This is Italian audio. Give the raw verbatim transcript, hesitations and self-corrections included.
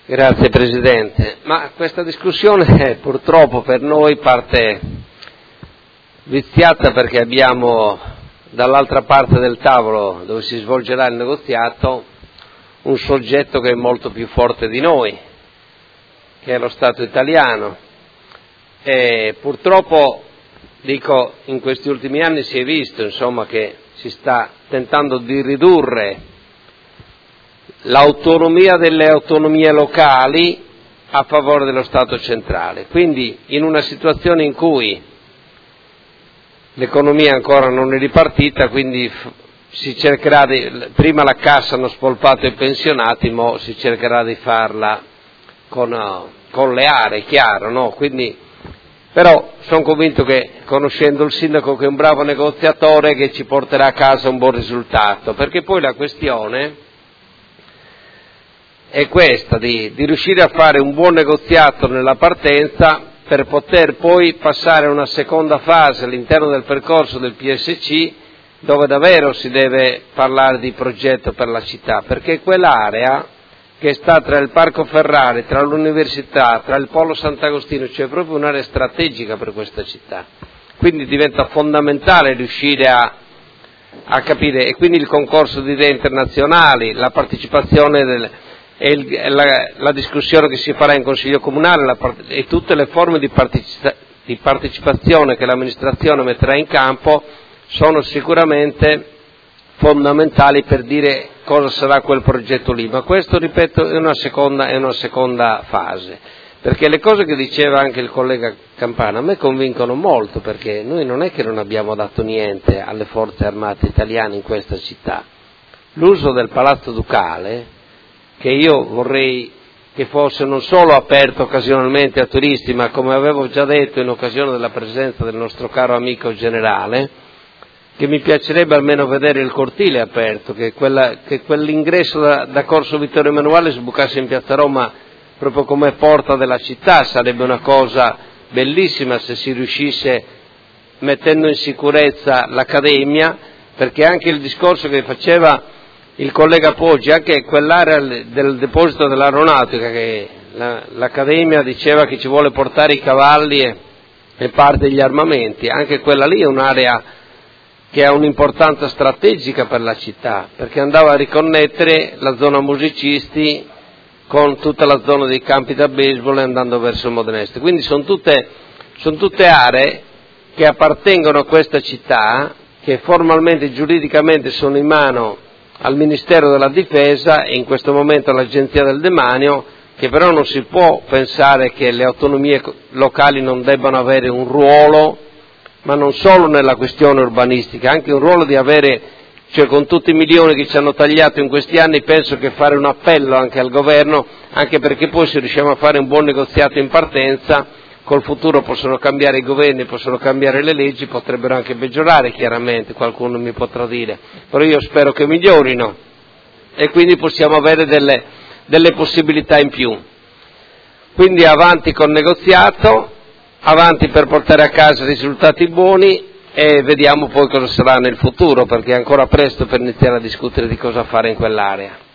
Grazie Presidente, ma questa discussione purtroppo per noi parte viziata perché abbiamo dall'altra parte del tavolo dove si svolgerà il negoziato un soggetto che è molto più forte di noi, che è lo Stato italiano, e purtroppo, dico, in questi ultimi anni si è visto insomma che si sta tentando di ridurre l'autonomia delle autonomie locali a favore dello Stato centrale. Quindi in una situazione in cui l'economia ancora non è ripartita, quindi si cercherà di, prima la cassa hanno spolpato i pensionati, mo si cercherà di farla con, con le aree, chiaro, no? Quindi, però sono convinto che, conoscendo il sindaco che è un bravo negoziatore, che ci porterà a casa un buon risultato, perché poi la questione è questa, di, di riuscire a fare un buon negoziato nella partenza per poter poi passare a una seconda fase all'interno del percorso del P S C, dove davvero si deve parlare di progetto per la città, perché quell'area che sta tra il Parco Ferrari, tra l'Università, tra il Polo Sant'Agostino, cioè proprio un'area strategica per questa città. Quindi diventa fondamentale riuscire a, a capire, e quindi il concorso di idee internazionali, la partecipazione del, e il, la, la discussione che si farà in Consiglio Comunale la, e tutte le forme di, partecipa, di partecipazione che l'amministrazione metterà in campo sono sicuramente fondamentali per dire cosa sarà quel progetto lì, ma questo, ripeto, è una seconda, è una seconda fase, perché le cose che diceva anche il collega Campana a me convincono molto, perché noi non è che non abbiamo dato niente alle forze armate italiane in questa città. L'uso del Palazzo Ducale, che io vorrei che fosse non solo aperto occasionalmente a turisti, ma come avevo già detto in occasione della presenza del nostro caro amico generale, che mi piacerebbe almeno vedere il cortile aperto, che, quella, che quell'ingresso da, da Corso Vittorio Emanuele sbucasse in Piazza Roma proprio come porta della città, sarebbe una cosa bellissima se si riuscisse, mettendo in sicurezza l'Accademia, perché anche il discorso che faceva il collega Poggi, anche quell'area del deposito dell'aeronautica, che la, l'Accademia diceva che ci vuole portare i cavalli e, e parte degli armamenti, anche quella lì è un'area che ha un'importanza strategica per la città, perché andava a riconnettere la zona musicisti con tutta la zona dei campi da baseball andando verso il Modenese. Quindi sono tutte, sono tutte aree che appartengono a questa città, che formalmente e giuridicamente sono in mano al Ministero della Difesa e in questo momento all'Agenzia del Demanio, che però non si può pensare che le autonomie locali non debbano avere un ruolo, ma non solo nella questione urbanistica, anche un ruolo di avere, cioè con tutti i milioni che ci hanno tagliato in questi anni, penso che fare un appello anche al governo, anche perché poi se riusciamo a fare un buon negoziato in partenza, col futuro possono cambiare i governi, possono cambiare le leggi, potrebbero anche peggiorare chiaramente, qualcuno mi potrà dire, però io spero che migliorino e quindi possiamo avere delle, delle possibilità in più. Quindi avanti col negoziato, avanti per portare a casa risultati buoni e vediamo poi cosa sarà nel futuro, perché è ancora presto per iniziare a discutere di cosa fare in quell'area.